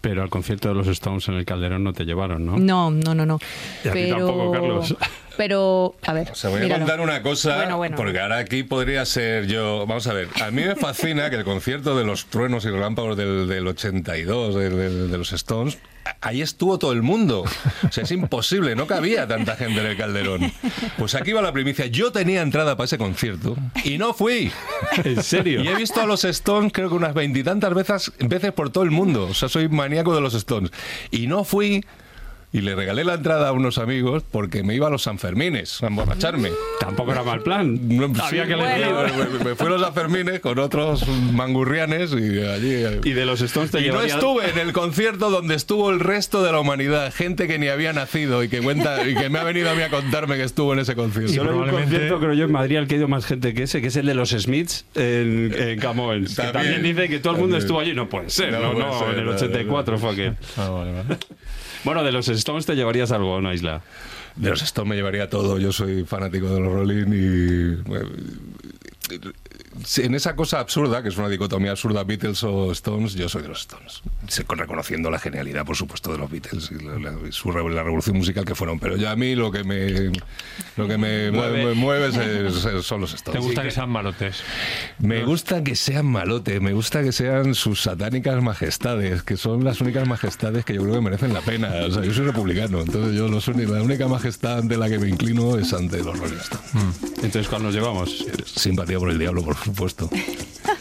Pero al concierto de los Stones en el Calderón no te llevaron, ¿no? No. Y a ti tampoco, Carlos. Pero, a ver. O sea, voy a míralo. contar una cosa, Bueno. porque ahora aquí podría ser yo... Vamos a ver, a mí me fascina que el concierto de los truenos y relámpagos del 82, de los Stones, ahí estuvo todo el mundo. O sea, es imposible, no cabía tanta gente en el Calderón. Pues aquí va la primicia. Yo tenía entrada para ese concierto y no fui. ¿En serio? Y he visto a los Stones creo que unas 20 y tantas veces por todo el mundo. O sea, soy maníaco de los Stones. Y no fui... Y le regalé la entrada a unos amigos porque me iba a los Sanfermines a emborracharme. Tampoco era mal plan. Había que elegir. Me fui a los Sanfermines con otros mangurrianes y allí... Y de los Stones te Y no llevaría... estuve en el concierto donde estuvo el resto de la humanidad, gente que ni había nacido y que me ha venido a mí a contarme que estuvo en ese concierto. Solo hay un concierto, creo yo, en Madrid al que ha ido más gente que ese, que es el de los Smiths en Camoens. Que también dice que todo el mundo estuvo allí. No puede ser, no, en el 84 fue aquel. Vale. Bueno, de los Stones te llevarías algo, ¿no, Isla? De los Stones me llevaría todo. Yo soy fanático de los Rolling y... en esa cosa absurda, que es una dicotomía absurda, Beatles o Stones, yo soy de los Stones. Reconociendo la genialidad, por supuesto, de los Beatles y la revolución musical que fueron. Pero ya a mí lo que me mueve son los Stones. ¿Te gusta que sean malotes? Me gusta que sean malotes, me gusta que sean sus satánicas majestades, que son las únicas majestades que yo creo que merecen la pena. O sea, yo soy republicano, entonces la única majestad ante la que me inclino es ante los Rolling Stones. Entonces, ¿cuál nos llevamos? Simpatía por el diablo, por supuesto.